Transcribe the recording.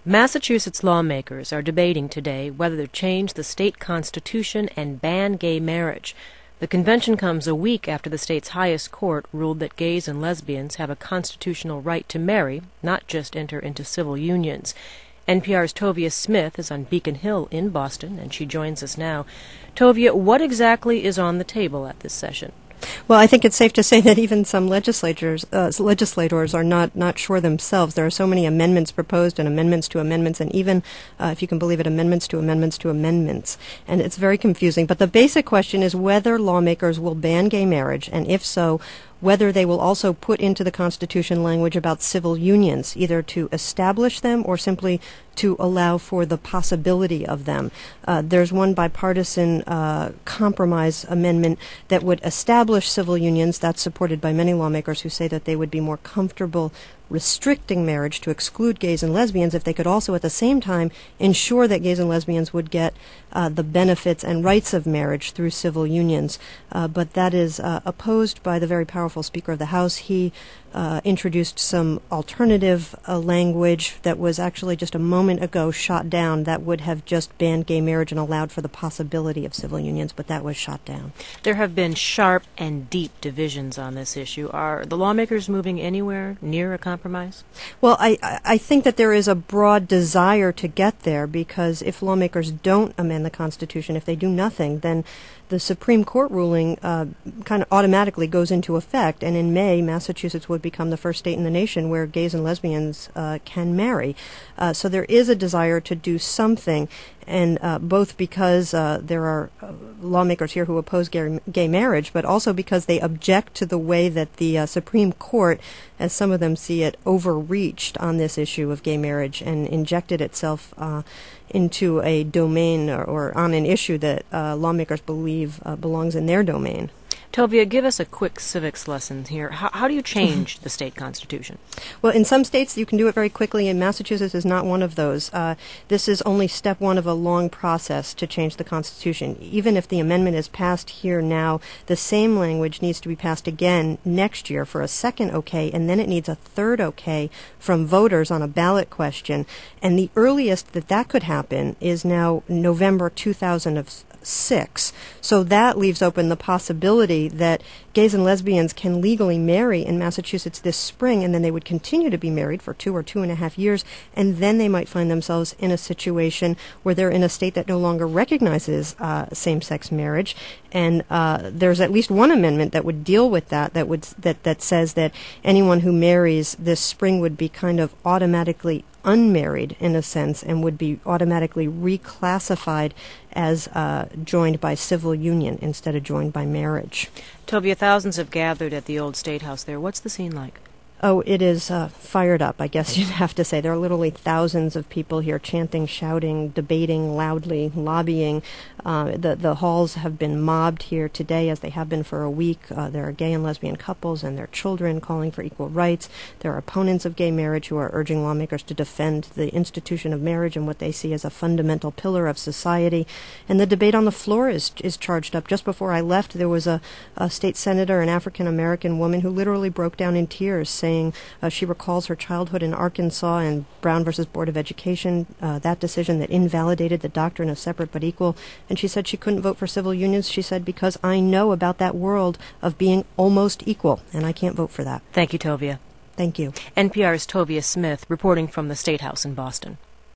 Massachusetts lawmakers are debating today whether to change the state constitution and ban gay marriage. The convention comes a week after the state's highest court ruled that gays and lesbians have a constitutional right to marry, not just enter into civil unions. NPR's Tovia Smith is on Beacon Hill in Boston, and she joins us now. Tovia, what exactly is on the table at this session? Well, I think it's safe to say that even some legislators are not sure themselves. There are so many amendments proposed and amendments to amendments, and even, if you can believe it, amendments to amendments to amendments. And it's very confusing. But the basic question is whether lawmakers will ban gay marriage, and if so, whether they will also put into the Constitution language about civil unions, either to establish them or simply to allow for the possibility of them. There's one bipartisan compromise amendment that would establish civil unions. That's supported by many lawmakers who say that they would be more comfortable restricting marriage to exclude gays and lesbians if they could also at the same time ensure that gays and lesbians would get the benefits and rights of marriage through civil unions. But that is opposed by the very powerful Speaker of the House. He introduced some alternative language that was actually just a moment ago shot down that would have just banned gay marriage and allowed for the possibility of civil unions, but that was shot down. There have been sharp and deep divisions on this issue. Are the lawmakers moving anywhere near a compromise? Well, I think that there is a broad desire to get there, because if lawmakers don't amend the Constitution, if they do nothing, then the Supreme Court ruling kind of automatically goes into effect, and in May, Massachusetts would become the first state in the nation where gays and lesbians can marry. So there is a desire to do something, and both because there are lawmakers here who oppose gay marriage, but also because they object to the way that the Supreme Court, as some of them see it, overreached on this issue of gay marriage and injected itself into a domain or on an issue that lawmakers believe belongs in their domain. Tovia, give us a quick civics lesson here. How do you change the state constitution? Well, in some states you can do it very quickly, and Massachusetts is not one of those. This is only step one of a long process to change the Constitution. Even if the amendment is passed here now, the same language needs to be passed again next year for a second okay, and then it needs a third okay from voters on a ballot question. And the earliest that could happen is now November 2006. So that leaves open the possibility that gays and lesbians can legally marry in Massachusetts this spring, and then they would continue to be married for 2 or 2.5 years, and then they might find themselves in a situation where they're in a state that no longer recognizes same-sex marriage. And there's at least one amendment that would deal with that says that anyone who marries this spring would be kind of automatically unmarried in a sense and would be automatically reclassified as joined by civil union instead of joined by marriage. Tovia, thousands have gathered at the old State House there. What's the scene like? Oh, it is fired up, I guess you'd have to say. There are literally thousands of people here chanting, shouting, debating loudly, lobbying. The halls have been mobbed here today, as they have been for a week. There are gay and lesbian couples and their children calling for equal rights. There are opponents of gay marriage who are urging lawmakers to defend the institution of marriage and what they see as a fundamental pillar of society. And the debate on the floor is charged up. Just before I left, there was a state senator, an African-American woman, who literally broke down in tears, saying she recalls her childhood in Arkansas and Brown versus Board of Education, that decision that invalidated the doctrine of separate but equal. And she said she couldn't vote for civil unions. She said, because I know about that world of being almost equal, and I can't vote for that. Thank you, Tovia. Thank you. NPR's Tovia Smith reporting from the State House in Boston.